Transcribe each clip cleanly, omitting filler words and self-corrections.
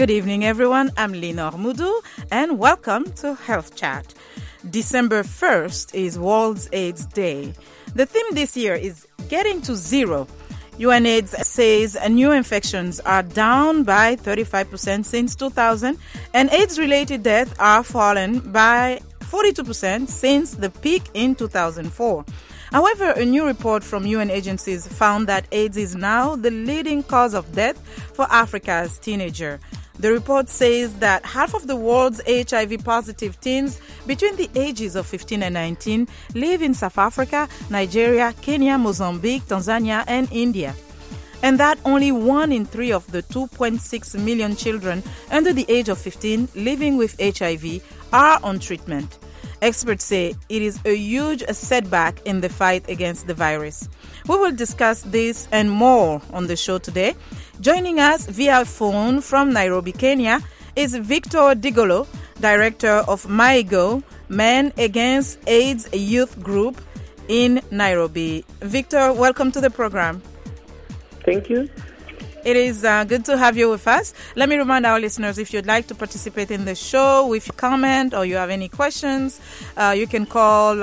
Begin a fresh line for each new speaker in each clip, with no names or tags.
Good evening, everyone. I'm Lenore Moudou, and welcome to Health Chat. December 1st is World AIDS Day. The theme this year is Getting to Zero. UNAIDS says new infections are down by 35% since 2000, and AIDS-related deaths are fallen by 42% since the peak in 2004. However, a new report from UN agencies found that AIDS is now the leading cause of death for Africa's teenagers. The report says that half of the world's HIV-positive teens between the ages of 15 and 19 live in South Africa, Nigeria, Kenya, Mozambique, Tanzania, and India. And that only 1 in 3 of the 2.6 million children under the age of 15 living with HIV are on treatment. Experts say it is a huge setback in the fight against the virus. We will discuss this and more on the show today. Joining us via phone from Nairobi, Kenya, is Victor Digolo, director of MyGo, Men Against AIDS Youth Group in Nairobi. Victor, welcome to the program.
Thank you.
It is good to have you with us. Let me remind our listeners, if you'd like to participate in the show with a comment or you have any questions, you can call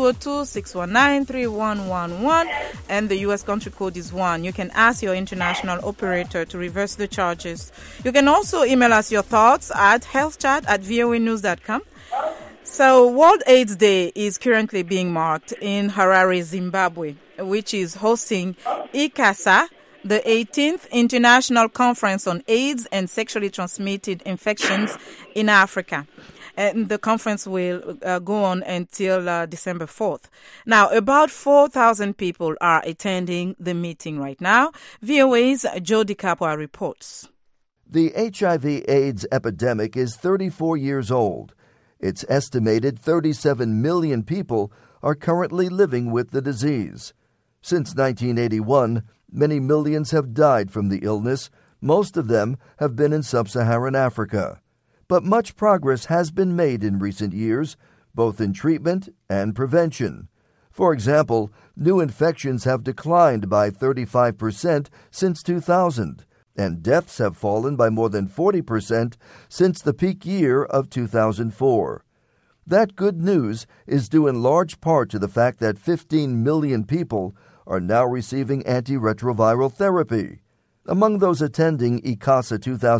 202-619-3111 and the U.S. country code is 1. You can ask your international operator to reverse the charges. You can also email us your thoughts at healthchat@voanews.com. So World AIDS Day is currently being marked in Harare, Zimbabwe, which is hosting ICASA, the 18th International Conference on AIDS and Sexually Transmitted Infections in Africa. And the conference will go on until December 4th. Now, about 4,000 people are attending the meeting right now. VOA's Joe DiCapua reports.
The HIV/AIDS epidemic is 34 years old. It's estimated 37 million people are currently living with the disease. Since 1981, many millions have died from the illness. Most of them have been in sub-Saharan Africa. But much progress has been made in recent years, both in treatment and prevention. For example, new infections have declined by 35% since 2000, and deaths have fallen by more than 40% since the peak year of 2004. That good news is due in large part to the fact that 15 million people are now receiving antiretroviral therapy. Among those attending ICASA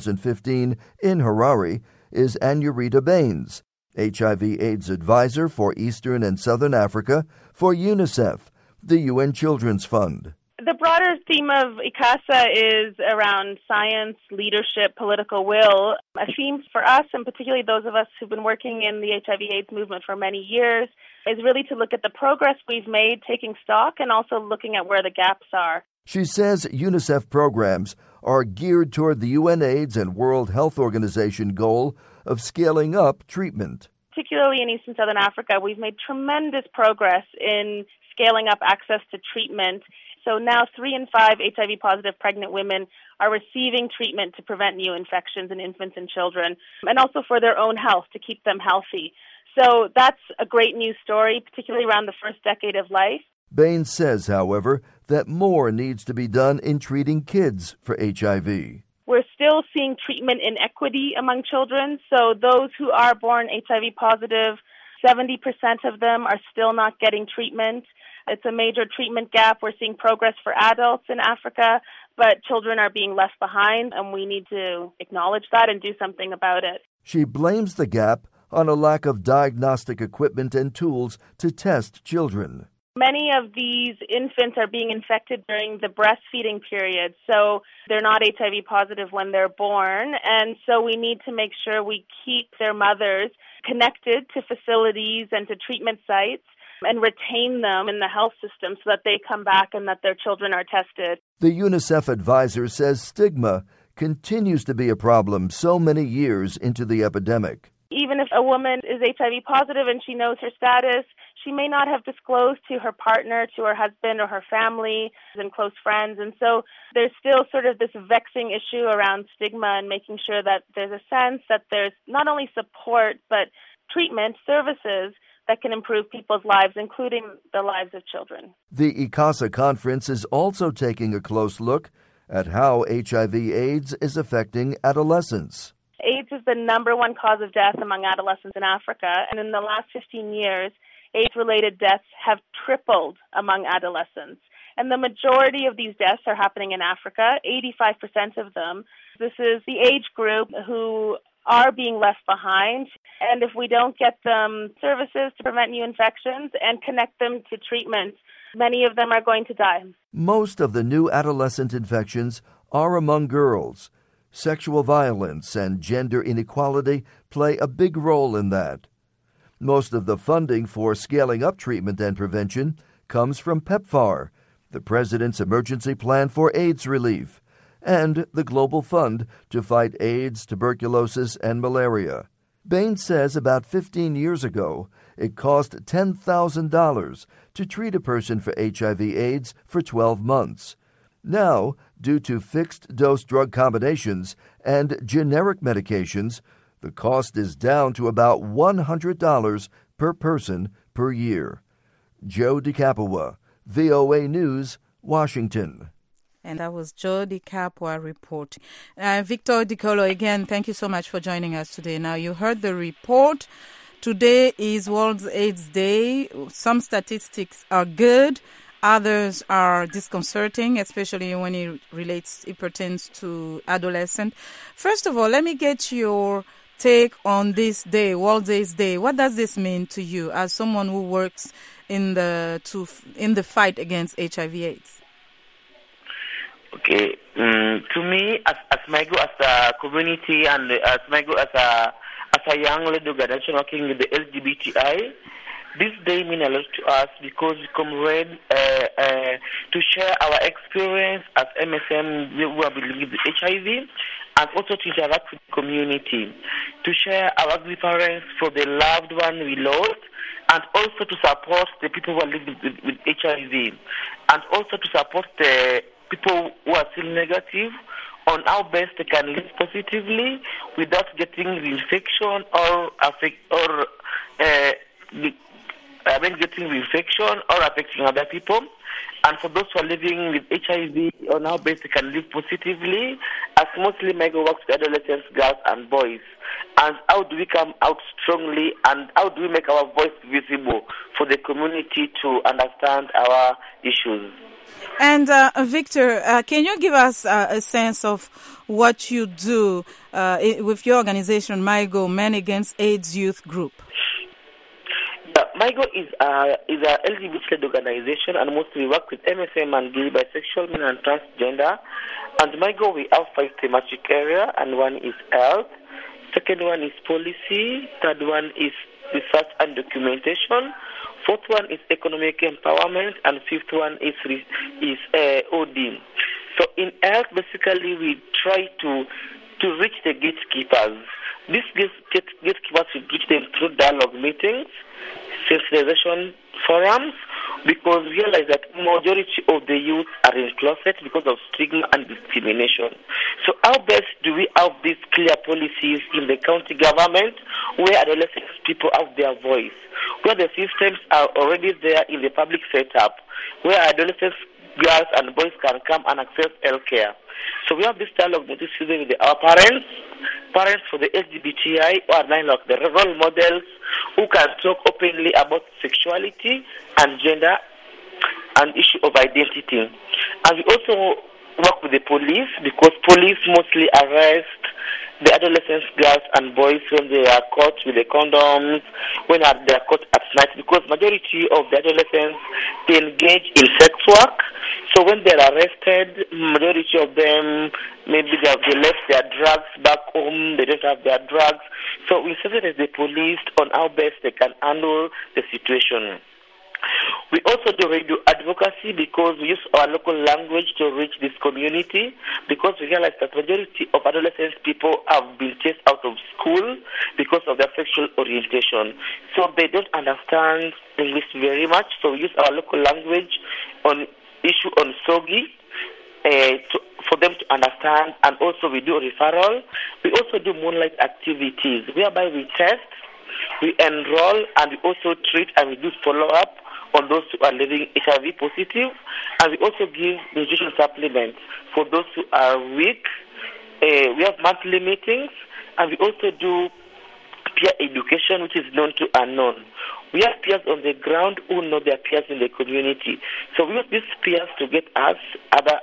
2015 in Harare is Anurita Baines, HIV/AIDS advisor for Eastern and Southern Africa for UNICEF, the UN Children's Fund.
The broader theme of ICASA is around science, leadership, political will. A theme for us, and particularly those of us who've been working in the HIV/AIDS movement for many years, is really to look at the progress we've made, taking stock, and also looking at where the gaps are.
She says UNICEF programs are geared toward the UNAIDS and World Health Organization goal of scaling up treatment.
Particularly in East and Southern Africa, we've made tremendous progress in scaling up access to treatment. So now 3 in 5 HIV-positive pregnant women are receiving treatment to prevent new infections in infants and children, and also for their own health, to keep them healthy. So that's a great news story, particularly around the first decade of life.
Baines says, however, that more needs to be done in treating kids for HIV.
We're still seeing treatment inequity among children. So those who are born HIV positive, 70% of them are still not getting treatment. It's a major treatment gap. We're seeing progress for adults in Africa, but children are being left behind, and we need to acknowledge that and do something about it.
She blames the gap on a lack of diagnostic equipment and tools to test children.
Many of these infants are being infected during the breastfeeding period, so they're not HIV positive when they're born, and so we need to make sure we keep their mothers connected to facilities and to treatment sites and retain them in the health system so that they come back and that their children are tested.
The UNICEF advisor says stigma continues to be a problem so many years into the epidemic.
Even if a woman is HIV positive and she knows her status, she may not have disclosed to her partner, to her husband or her family and close friends. And so there's still sort of this vexing issue around stigma and making sure that there's a sense that there's not only support, but treatment services that can improve people's lives, including the lives of children.
The ICASA conference is also taking a close look at how HIV/AIDS is affecting adolescents.
AIDS is the number one cause of death among adolescents in Africa, and in the last 15 years, AIDS-related deaths have tripled among adolescents. And the majority of these deaths are happening in Africa, 85% of them. This is the age group who are being left behind. And if we don't get them services to prevent new infections and connect them to treatment, many of them are going to die.
Most of the new adolescent infections are among girls. Sexual violence and gender inequality play a big role in that. Most of the funding for scaling up treatment and prevention comes from PEPFAR, the President's Emergency Plan for AIDS Relief, and the Global Fund to fight AIDS, tuberculosis, and malaria. Bain says about 15 years ago, it cost $10,000 to treat a person for HIV/AIDS for 12 months. Now, due to fixed-dose drug combinations and generic medications, the cost is down to about $100 per person per year. Joe DiCapua, VOA News, Washington.
And that was Joe DiCapua reporting. Victor Dicolo, again, thank you so much for joining us today. Now, you heard the report. Today is World AIDS Day. Some statistics are good. Others are disconcerting, especially when it pertains to adolescents. First of all, let me get your take on this day, World AIDS Day. What does this mean to you as someone who works in the fight against HIV/AIDS?
Okay, to me, as MIGO, as a community, and as MIGO, as a young led organization working with the LGBTI, this day means a lot to us because we come ready to share our experience as MSM who are living with HIV, and also to interact with the community, to share our reverence for the loved one we lost, and also to support the people who are living with HIV, and also to support the people who are still negative on how best they can live positively without getting the infection getting the infection or affecting other people. And for those who are living with HIV, on how best they can live positively, as mostly MIGO works with adolescents, girls, and boys. And how do we come out strongly, and how do we make our voice visible for the community to understand our issues?
And Victor, can you give us a sense of what you do with your organization, MIGO, Men Against AIDS Youth Group?
MIGO is a LGBT-led organization, and mostly we work with MSM and gay, bisexual, men, and transgender. And MIGO, we have 5 thematic areas, and one is health. Second one is policy. Third one is research and documentation. Fourth one is economic empowerment, and fifth one is OD. So in health, basically, we try to reach the gatekeepers. These gatekeepers, we reach them through dialogue meetings, sensitization forums, because we realize that majority of the youth are in closet because of stigma and discrimination. So how best do we have these clear policies in the county government where adolescent people have their voice, where the systems are already there in the public setup, where adolescents, girls and boys can come and access health care. So we have this dialogue with our parents for the LGBTI, who are like the role models who can talk openly about sexuality and gender and issue of identity. And we also work with the police, because police mostly arrest the adolescents, girls and boys when they are caught with the condoms, when they are caught at night, because majority of the adolescents, they engage in sex work. So when they are arrested, majority of them, maybe they left their drugs back home, they don't have their drugs. So we sensitize the police on how best they can handle the situation. We also do radio advocacy, because we use our local language to reach this community, because we realize that majority of adolescent people have been chased out of school because of their sexual orientation. So they don't understand English very much, so we use our local language on issue on SOGI for them to understand, and also we do referral. We also do moonlight activities, whereby we test, we enroll, and we also treat and we do follow-up on those who are living HIV positive, and we also give nutrition supplements for those who are weak. We have monthly meetings, and we also do peer education, which is known to unknown. We have peers on the ground who know their peers in the community. So we use these peers to get us, other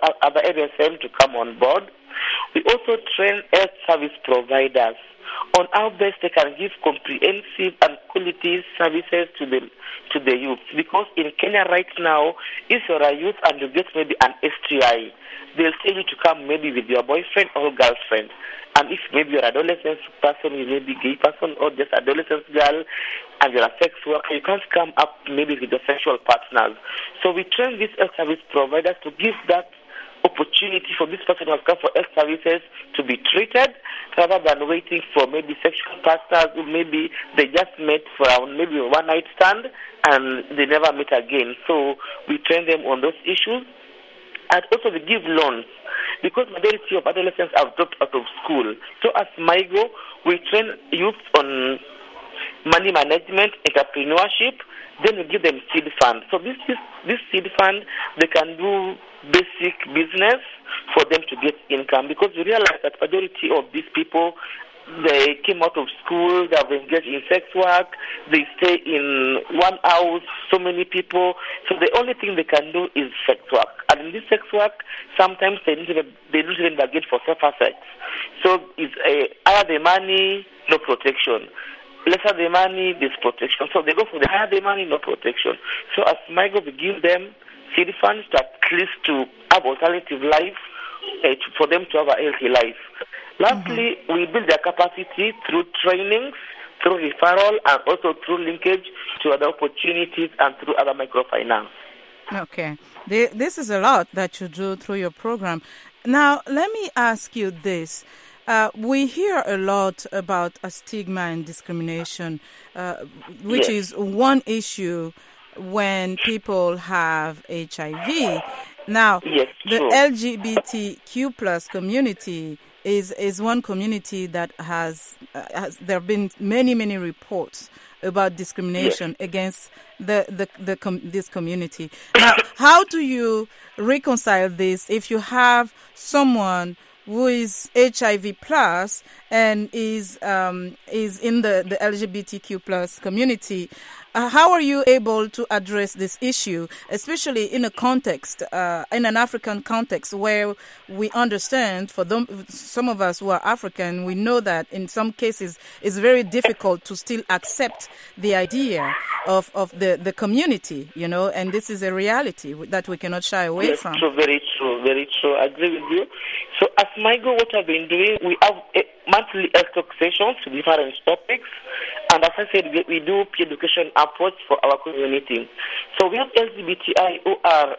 MSM to come on board. We also train health service providers on how best they can give comprehensive and quality services to the youth. Because in Kenya right now, if you're a youth and you get maybe an STI, they'll tell you to come maybe with your boyfriend or girlfriend. And if maybe you're an adolescent person, you may be a gay person or just adolescent girl, and you're a sex worker, you can't come up maybe with your sexual partners. So we train these health service providers to give that opportunity for this person who has come for health services to be treated rather than waiting for maybe sexual partners who maybe they just met for maybe a one-night stand and they never meet again. So we train them on those issues. And also we give loans because majority of adolescents have dropped out of school. So as MIGO, we train youth on money management, entrepreneurship, then we give them seed fund. So this seed fund, they can do basic business for them to get income, because we realize that majority of these people, they came out of school, they have engaged in sex work, they stay in one house, so many people, so the only thing they can do is sex work. And in this sex work, sometimes they don't even bargain for safer sex. So it's higher the money, no protection. Lesser the money, there's protection. So they go for the higher the money, no protection. So as MIGO, we give them seed funds to at least to have alternative life, for them to have a healthy life. Lastly, we build their capacity through trainings, through referral, and also through linkage to other opportunities and through other microfinance.
Okay. This is a lot that you do through your program. Now, let me ask you this. We hear a lot about a stigma and discrimination, which is one issue when people have HIV. Now, the LGBTQ plus community is one community that has there have been many reports about discrimination against this community. Now, how do you reconcile this if you have someone who is HIV plus and is in the LGBTQ plus community? How are you able to address this issue, especially in a context, in an African context, where we understand, for some of us who are African, we know that in some cases it's very difficult to still accept the idea of the community, and this is a reality that we cannot shy away from.
True, very true. I agree with you. So as MIGO, what I've been doing, we have monthly health talk sessions to different topics. And as I said, we do peer education approach for our community. So we have LGBTI who are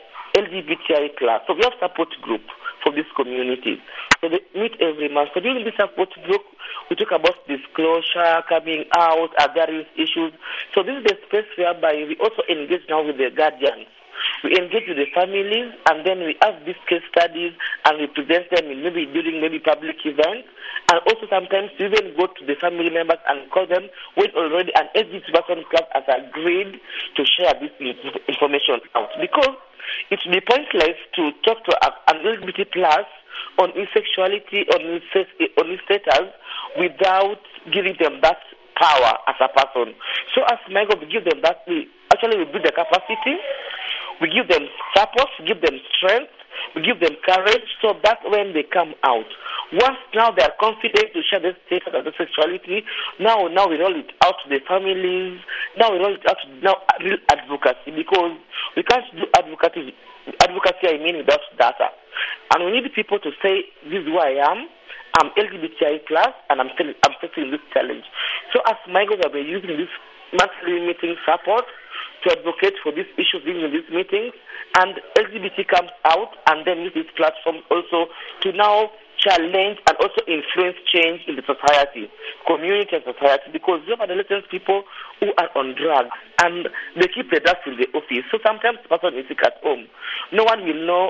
LGBTI plus. So we have support group for this community. So they meet every month. So during this support group, we talk about disclosure, coming out, various issues. So this is the space whereby we also engage now with the guardians. We engage with the families, and then we have these case studies, and we present them during public events. And also sometimes we even go to the family members and call them when already an LGBT person club has agreed to share this information out. Because it would be pointless to talk to an LGBT plus on his sexuality, on his status, without giving them that power as a person. So as MIGO, we give them that. We build the capacity. We give them support, we give them strength, we give them courage, so that when they come out, once now they are confident to share their status of their sexuality, now we roll it out to the families, now we roll it out to real advocacy, because we can't do advocacy without data. And we need people to say, this is who I am, I'm LGBTI plus, and I'm facing this challenge. So as MIGO, we're using this monthly meeting support to advocate for these issues during these meetings, and LGBT comes out and then use this platform also to now challenge and also influence change in the society, community and society, because we have adolescent people who are on drugs and they keep the drugs in the office. So sometimes the person is sick at home. No one will know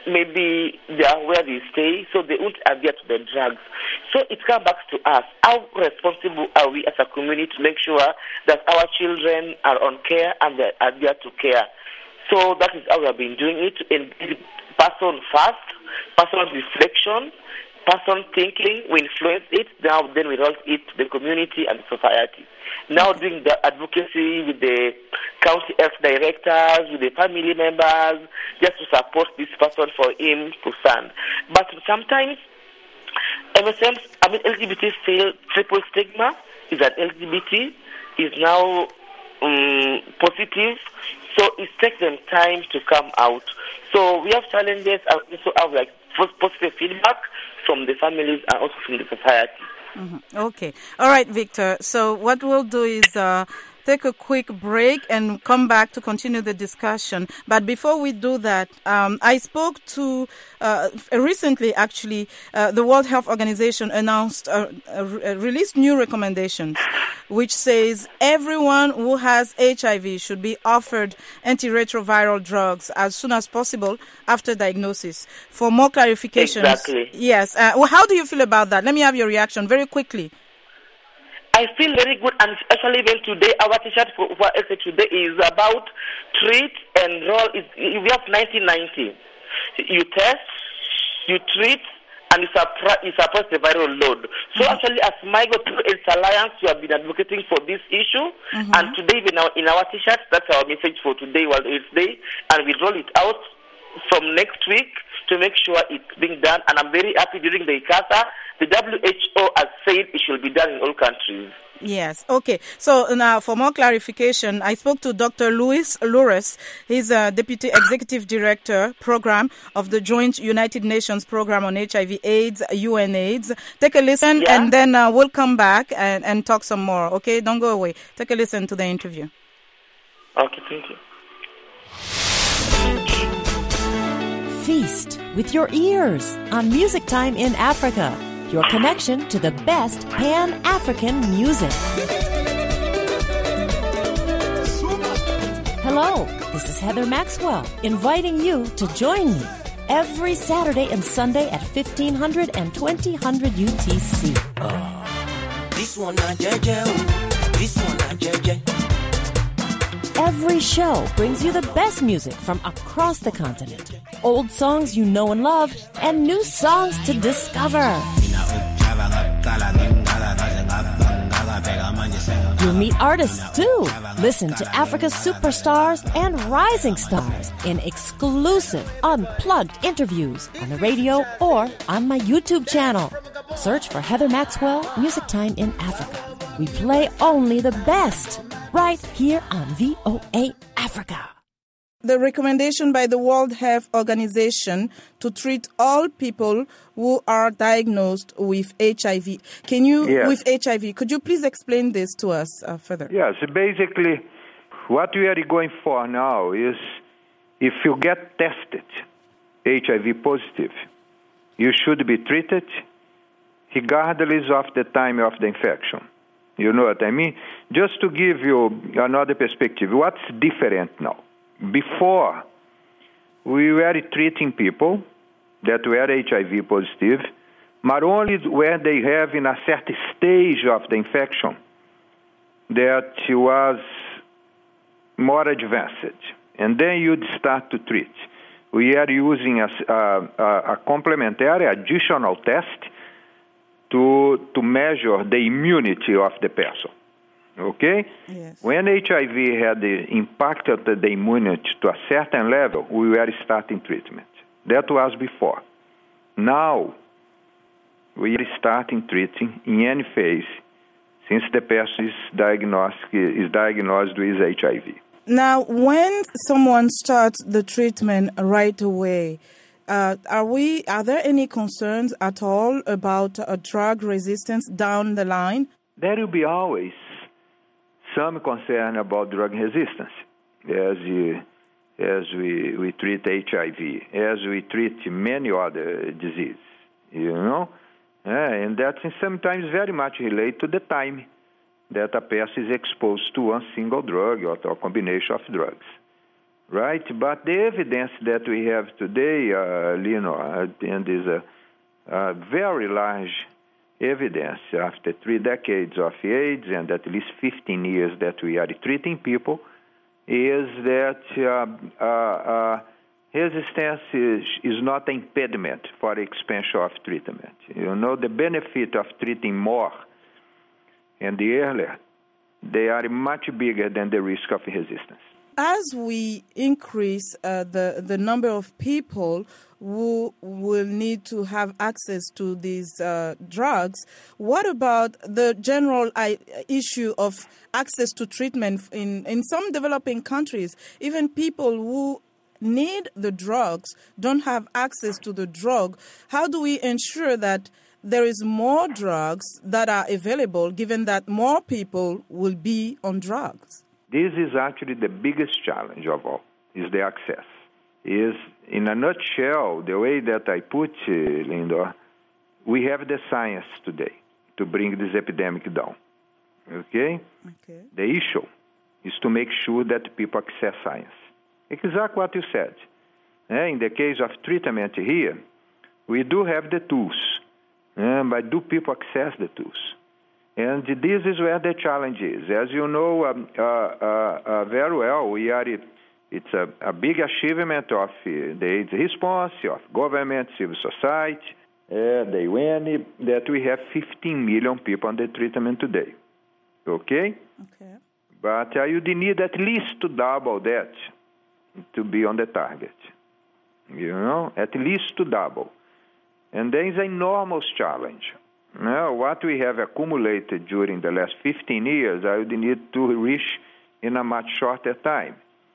maybe they are where they stay, so they won't adhere to the drugs. So it comes back to us. How responsible are we as a community to make sure that our children are on care and they adhere to care? So that is how we have been doing it. In person first, personal reflection, person thinking, we influence it, then we roll it to the community and the society. Now doing the advocacy with the county health directors, with the family members, just to support this person for him to stand. But sometimes, LGBT still triple stigma is that LGBT is now positive, so it takes them time to come out. So we have challenges and also have like positive feedback from the families and also from the society.
Mm-hmm. Okay. All right, Victor. So what we'll do is take a quick break and come back to continue the discussion. But before we do that, I spoke to recently, actually, the World Health Organization announced released new recommendations, which says everyone who has HIV should be offered antiretroviral drugs as soon as possible after diagnosis. For more clarifications,
exactly.
Yes. How do you feel about that? Let me have your reaction very quickly.
I feel very good, and especially when today our T-shirt for today is about treat and roll. We have 1990. You test, you treat, and you suppress the viral load. So actually, as MyGo through AIDS Alliance, we have been advocating for this issue, and today in our T-shirt, that's our message for today, World AIDS Day, and we roll it out from next week to make sure it's being done. And I'm very happy during the ICASA, the WHO has said it should be done in all countries.
Yes. Okay. So now for more clarification, I spoke to Dr. Luis Loures. He's a Deputy Executive Director Program of the Joint United Nations Program on HIV/AIDS, UNAIDS. Take a listen and then we'll come back and talk some more. Okay? Don't go away. Take a listen to the interview.
Okay, thank you.
Feast with your ears on Music Time in Africa, your connection to the best Pan-African music. Hello, this is Heather Maxwell, inviting you to join me every Saturday and Sunday at 1500 and 2000 UTC.
This one not JJ, this one not JJ.
Every show brings you the best music from across the continent. Old songs you know and love, and new songs to discover. You'll meet artists too. Listen to Africa's superstars and rising stars in exclusive, unplugged interviews on the radio or on my YouTube channel. Search for Heather Maxwell, Music Time in Africa. We play only the best, right here on VOA Africa.
The recommendation by the World Health Organization to treat all people who are diagnosed with HIV. With HIV, could you please explain this to us further?
Yes, basically what we are going for now is if you get tested HIV positive, you should be treated regardless of the time of the infection. You know what I mean? Just to give you another perspective, what's different now? Before, we were treating people that were HIV positive, but only where they have in a certain stage of the infection that was more advanced. And then you'd start to treat. We are using a complementary additional test to measure the immunity of the person. Okay?
Yes.
When HIV had impacted the immunity to a certain level, we were starting treatment. That was before. Now, we are starting treating in any phase since the person is diagnosed with HIV.
Now, when someone starts the treatment right away, are there any concerns at all about drug resistance down the line?
There will be always some concern about drug resistance as we treat HIV, as we treat many other diseases, you know. And that's sometimes very much related to the time that a person is exposed to one single drug or to a combination of drugs. right? But the evidence that we have today, Leonor, and is a very large evidence after 3 decades of AIDS and at least 15 years that we are treating people, is that resistance is not an impediment for expansion of treatment. The benefit of treating more and the earlier, they are much bigger than the risk of resistance.
As we increase the number of people who will need to have access to these drugs, what about the general issue of access to treatment in some developing countries? Even people who need the drugs don't have access to the drug. How do we ensure that there is more drugs that are available, given that more people will be on drugs?
This is actually the biggest challenge of all, is the access. Is, in a nutshell, the way that I put it, Lindor, we have the science today to bring this epidemic down. Okay? The issue is to make sure that people access science. Exactly what you said. In the case of treatment here, we do have the tools, but do people access the tools? And this is where the challenge is. As you know very well, it's a big achievement of the AIDS response, of government, civil society, the UN, that we have 15 million people on the treatment today. Okay? But you need at least to double that to be on the target. At least to double. And there is an enormous challenge. Now, what we have accumulated during the last 15 years, I would need to reach in a much shorter time.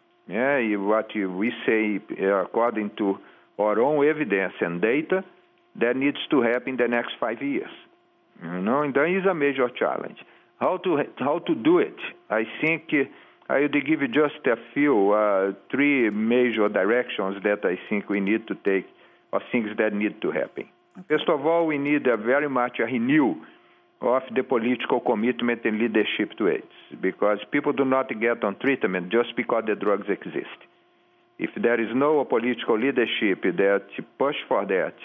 What we say, according to our own evidence and data, that needs to happen in the next 5 years. And that is a major challenge. How to do it? I think I would give you just a few, 3 major directions that I think we need to take, or things that need to happen. First of all, we need very much a renewal of the political commitment and leadership to AIDS, because people do not get on treatment just because the drugs exist. If there is no political leadership that push for that,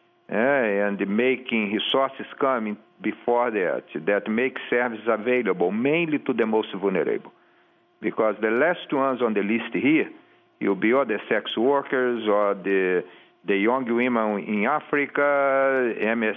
and making resources coming before that make services available mainly to the most vulnerable. Because the last ones on the list here, you'll be all the sex workers or the young women in Africa,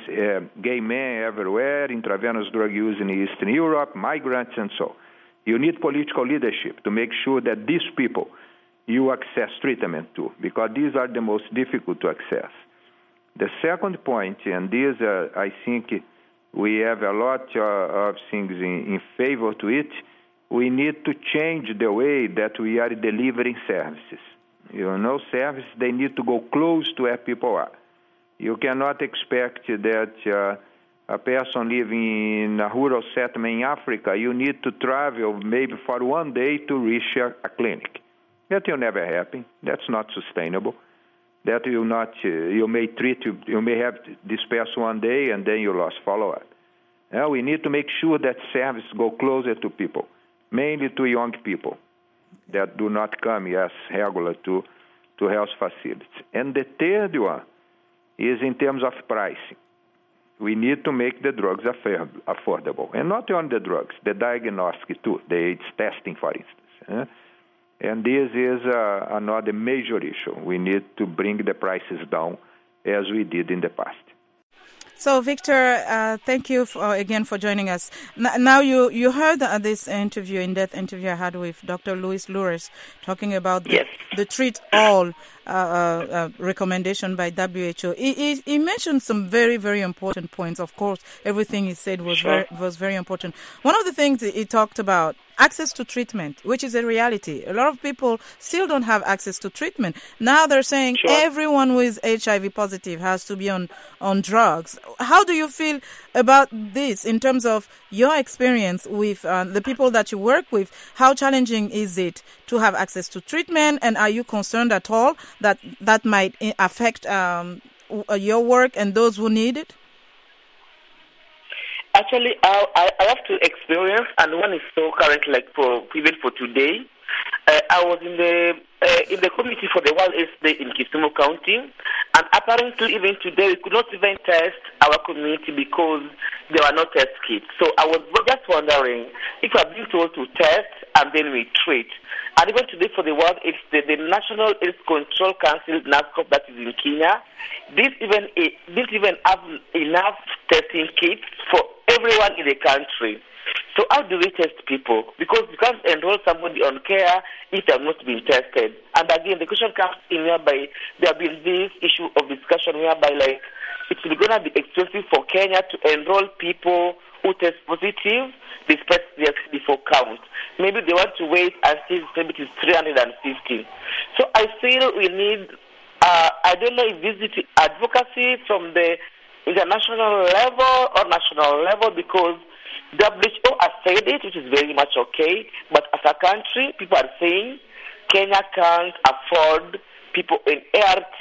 gay men everywhere, intravenous drug use in Eastern Europe, migrants and so. You need political leadership to make sure that these people you access treatment to, because these are the most difficult to access. The second point, and this I think we have a lot of things in favor to it, we need to change the way that we are delivering services. Services, they need to go close to where people are. You cannot expect that a person living in a rural settlement in Africa, you need to travel maybe for 1 day to reach a clinic. That will never happen. That's not sustainable. That will not, you may have this person 1 day and then you lost follow-up. We need to make sure that services go closer to people, mainly to young people that do not come as regular to health facilities. And the third one is in terms of pricing. We need to make the drugs affordable. And not only the drugs, the diagnostic too, the AIDS testing, for instance. And this is another major issue. We need to bring the prices down as we did in the past.
So, Victor, thank you again for joining us. Now, you heard this interview, in-depth interview I had with Dr. Luis Loures, talking about the treat all recommendation by WHO. He mentioned some very, very important points. Of course, everything he said was very important. One of the things he talked about, access to treatment, which is a reality. A lot of people still don't have access to treatment. Now they're saying everyone who is HIV positive has to be on drugs. How do you feel about this in terms of your experience with the people that you work with? How challenging is it to have access to treatment? And are you concerned at all that might affect your work and those who need it?
Actually, I have to experience, and one is so current, like even for today, I was in the committee for the World AIDS Day in Kisumu County, and apparently even today we could not even test our community because there were no test kits. So I was just wondering if we are being told to test and then we treat. And even today for the World AIDS Day, the National AIDS Control Council, NASCOP, that is in Kenya, didn't even have enough testing kits for everyone in the country. So how do we test people? Because you can't enroll somebody on care if they have not been tested. And again, the question comes in whereby there have been this issue of discussion whereby like it's going to be expensive for Kenya to enroll people who test positive despite their CD4 count. Maybe they want to wait until maybe it is 350. So I feel we need, I don't know if this is advocacy from the international level or national level, because WHO has said it, which is very much okay, but as a country, people are saying Kenya can't afford people in ART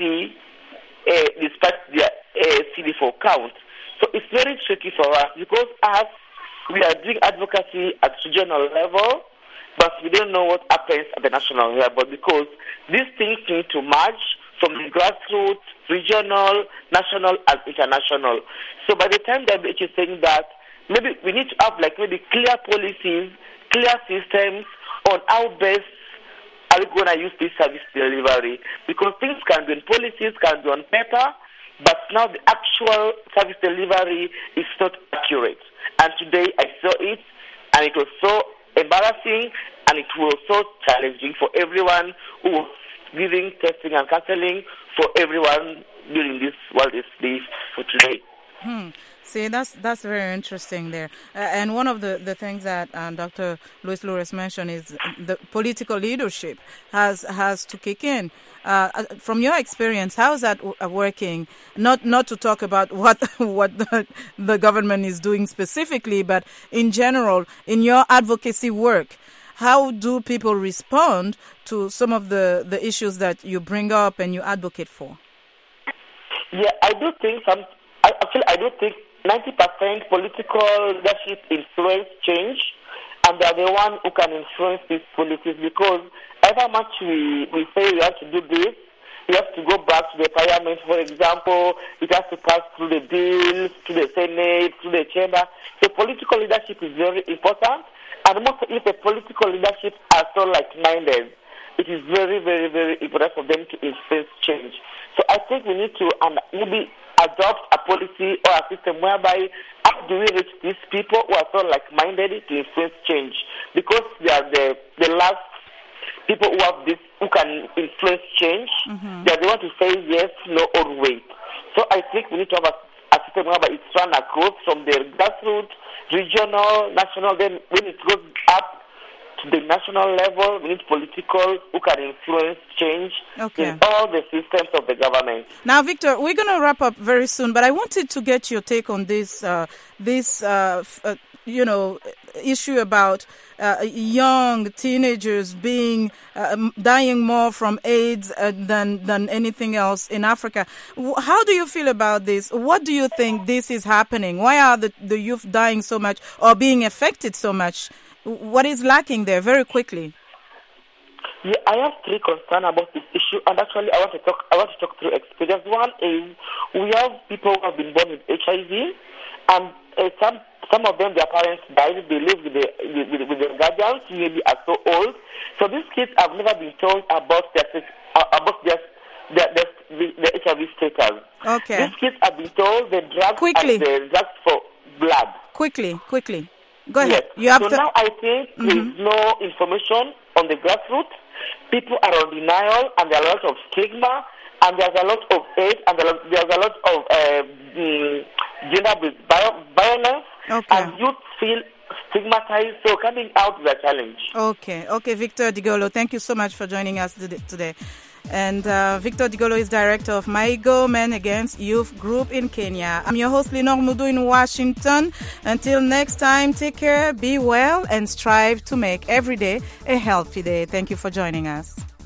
despite their CD4 count. So it's very tricky for us because us, we are doing advocacy at regional level, but we don't know what happens at the national level because these things need to merge from the grassroots, regional, national, and international. So by the time WHO is saying that, maybe we need to have maybe clear policies, clear systems on how best are we going to use this service delivery. Because things can be in policies, can be on paper, but now the actual service delivery is not accurate. And today I saw it, and it was so embarrassing, and it was so challenging for everyone who was giving testing and counseling for everyone during this World AIDS Day for today.
See, that's very interesting there. And one of the things that Dr. Luis Loures mentioned is the political leadership has to kick in. From your experience, how is that working? Not to talk about what the government is doing specifically, but in general, in your advocacy work, how do people respond to some of the issues that you bring up and you advocate for?
Yeah, I do think 90% political leadership influence change, and they are the one who can influence these policies, because however much we say we have to do this, we have to go back to the parliament, for example, it has to pass through the bills, to the Senate, to the chamber. So political leadership is very important, and most if the political leadership are so like-minded, it is very, very, very important for them to influence change. So I think we need to maybe adopt a policy or a system whereby how do we reach these people who are so like-minded to influence change? Because they are the last people who can influence change. Mm-hmm. They are the ones to say yes, no, or wait. So I think we need to have a system whereby it's run across from the grassroots, regional, national. Then when it goes up to the national level, we need political who can influence change in all the systems of the government.
Now, Victor, we're going to wrap up very soon, but I wanted to get your take on this issue about young teenagers dying more from AIDS than anything else in Africa. How do you feel about this? What do you think this is happening? Why are the youth dying so much or being affected so much? What is lacking there? Very quickly.
Yeah, I have three concerns about this issue, and actually I want to talk through experience. One is we have people who have been born with HIV, and some of them, their parents died. They live with their guardians, maybe are so old. So these kids have never been told about their HIV status.
Okay.
These kids have been told the drugs and the drugs for blood.
Quickly. Go ahead.
Yes. Now I think there is no information on the grassroots. People are on denial, and there are a lot of stigma, and there's a lot of AIDS, and there's a lot of gender-based violence, and youth feel stigmatized, so coming out is a challenge.
Okay, Victor Digolo, thank you so much for joining us today. And Victor Digolo is director of Maigo Men Against Youth Group in Kenya. I'm your host, Lenore Mudu in Washington. Until next time, take care, be well, and strive to make every day a healthy day. Thank you for joining us.